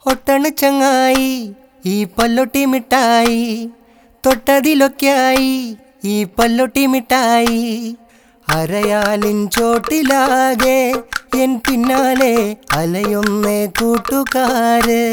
ഒട്ടണ ചങ്ങായി ഈ പല്ലൊട്ടി മിഠായി തൊട്ടതിലൊക്കെയായി ഈ പല്ലൊട്ടി മിഠായി അരയാലിൻ ചോട്ടിലാകെ എൻ പിന്നാലെ അലയൊന്നേ കൂട്ടുകാര്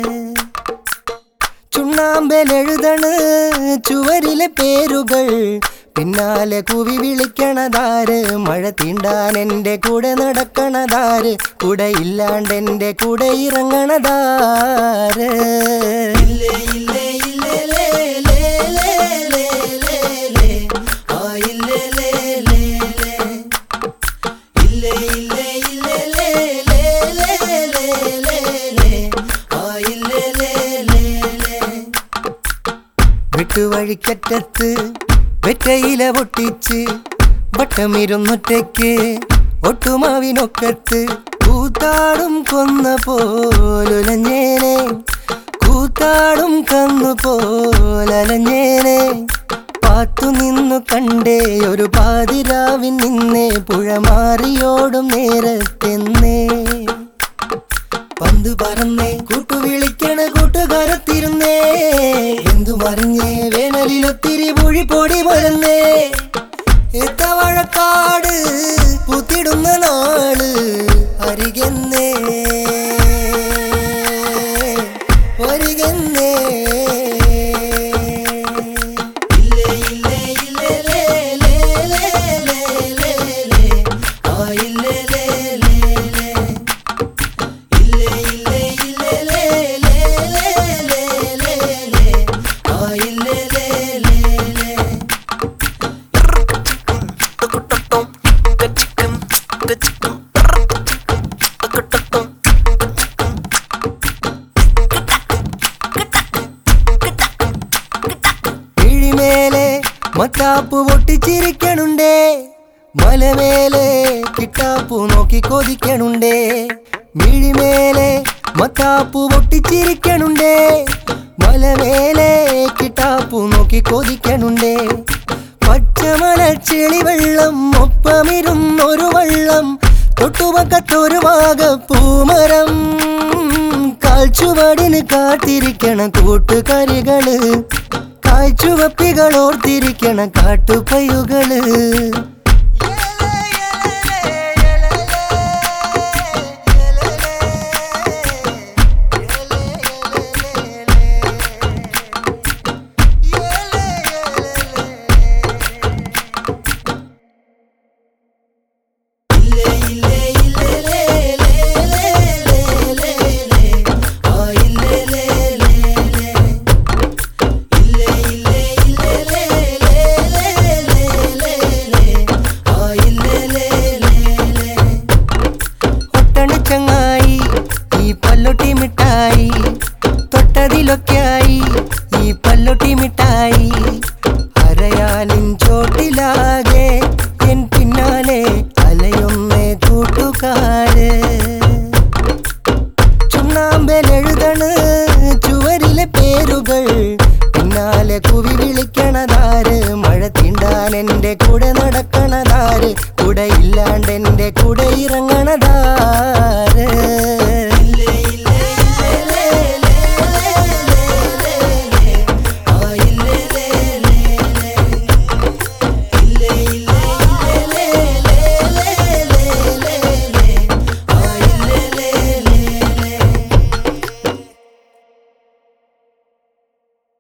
ചുണ്ണാമ്പലെഴുതണ് ചുവരിലെ പേരുകൾ പിന്നാലെ കൂവി വിളിക്കണതാര് മഴ തീണ്ടാൻ എൻ്റെ കൂടെ നടക്കണതാര് കൂടെ ഇല്ലാണ്ട് എൻ്റെ കൂടെ ഇറങ്ങണതാര് ഇല്ലേ ഇല്ലേ ഇല്ലേ ലേ ലേ ലേ ലേ ലേ ലേ ആ ഇല്ലേ ലേ ലേ ലേ ഇല്ലേ ഇല്ലേ ഇല്ലേ ലേ ലേ ലേ ലേ ലേ ലേ ആ ഇല്ലേ ലേ ലേ ലേ വിട്ടുവഴിക്കറ്റത്ത് വെറ്റയില പൊട്ടിച്ച് വട്ടമിരുന്നൊറ്റയ്ക്ക് ഒട്ടുമാവിനൊക്കത്ത് കൂത്താടും കൊന്ന പോലൊലഞ്ഞേനെ കൂത്താടും കന്നു പോലലഞ്ഞേനെ പാത്തു നിന്നു കണ്ടേ ഒരു പാതിരാവിൻ നിന്നേ പുഴ മാറിയോടും നേരത്തെന്നേ പന്ത് പറന്നേ കൂട്ടുവിളിക്കണ കൂട്ടുകാരത്തിരുന്നേ എന്തു മറിഞ്ഞേ വേനലിലൊത്തിരി പുഴി പൊടി മറന്നേ എത്തവഴക്കാട് പൂത്തിടുന്ന നാള് അരികന്നേ ഒരികന്നേ ഇല്ലേ ഇല്ലേ ഇല്ലേ ലേ ലേ ലേ ലേ ലേ ലേ ആ ഇല്ലേ ലേ ലേ ലേ ഇല്ലേ ഇല്ലേ ഇല്ലേ ലേ ലേ ലേ ലേ ലേ ലേ ആ ഇല്ലേ ലേ ലേ ലേ കിഴിമേലെ മത്താപ്പു പൊട്ടിച്ചിരിക്കണുണ്ടേ മലമേലെ കിട്ടാപ്പു നോക്കി കൊതിക്കണുണ്ടേ മിഴിമേലെ മത്താപ്പു പൊട്ടിച്ചിരിക്കണുണ്ടേ മലമേലെ കിട്ടാപ്പു നോക്കി കൊതിക്കണുണ്ടേ പച്ചമല ചെളി വെള്ളം ഒപ്പമിരുന്നൊരു വള്ളം തൊട്ടുപക്കത്തൊരു വാഗപ്പൂമരം കാൽച്ചുവടിന് കാത്തിരിക്കണ കൂട്ടുകാരികള് കാഴ്ചുവപ്പികൾ ഓർത്തിരിക്കണ കാട്ടുപയുകള് ചങ്ങായി ഈ പല്ലൊട്ടി മിഠായി തൊട്ടതിലൊക്കെയായി ഈ പല്ലൊട്ടി മിഠായി അരയാലിൻ ചോട്ടിലാകെ എൻ പിന്നാലെ അലയൊന്നേ കൂട്ടുകാര് ചുണ്ണാമ്പലെഴുതണ് ചുവരിലെ പേരുകൾ പിന്നാലെ കൂവി വിളിക്കണതാര് മഴ തീണ്ടാൻ എൻ്റെ കൂടെ നടക്കണതാര് കൂടെ ഇല്ലാണ്ട് എൻ്റെ കൂടെ ഇറങ്ങണതാര്